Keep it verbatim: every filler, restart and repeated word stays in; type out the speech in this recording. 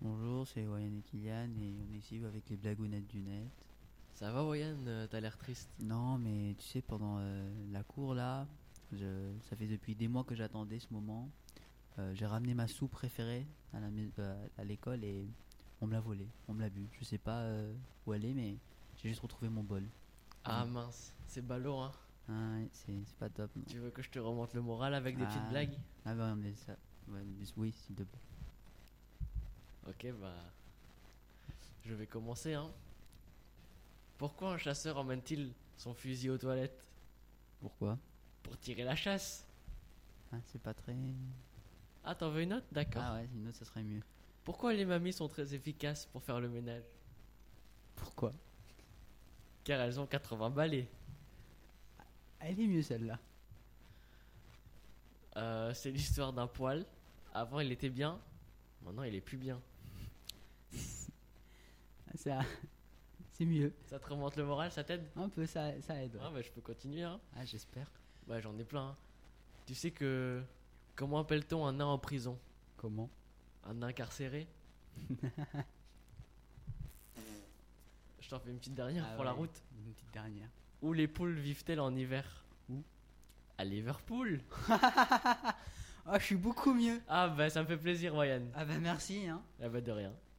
Bonjour, c'est Wayan et Kylian et on est ici avec les blagounettes du net. Ça va, Wayan? Euh, T'as l'air triste. Non, mais tu sais, pendant euh, la cour là, je, ça fait depuis des mois que j'attendais ce moment. Euh, j'ai ramené ma soupe préférée à la mais- euh, à l'école et on me l'a volée, on me l'a bu. Je sais pas euh, où elle est, mais j'ai juste retrouvé mon bol. Ah Mm. mince, c'est ballot, hein. Ah, ouais, c'est c'est pas top. Non. Tu veux que je te remonte le moral avec des petites Ah, blagues? ah bah, mais ça, ouais, mais oui, s'il te plaît. Ok, bah. Je vais commencer, hein. Pourquoi un chasseur emmène-t-il son fusil aux toilettes? Pourquoi? Pour tirer la chasse. Ah, c'est pas très. Ah, t'en veux une autre? D'accord. Ah ouais, une autre ça serait mieux. Pourquoi les mamies sont très efficaces pour faire le ménage? Pourquoi? Car elles ont quatre-vingts balais. Elle est mieux celle-là. Euh, c'est l'histoire d'un poil. Avant, il était bien. Maintenant, il est plus bien. Ah, ça, c'est mieux. Ça te remonte le moral? Ça t'aide? Un peu, ça, ça aide. Ouais. Ah, bah, je peux continuer, hein. Ah, j'espère. Ouais, j'en ai plein, hein. Tu sais que. Comment appelle-t-on un nain en prison? Comment? Un incarcéré? Je t'en fais une petite dernière Ah pour la ouais, route. une petite dernière. Où les poules vivent-elles en hiver? Où? À Liverpool. Oh, je suis beaucoup mieux. Ah bah ça me fait plaisir, Wayan. Ah bah merci, hein. Ah bah de rien.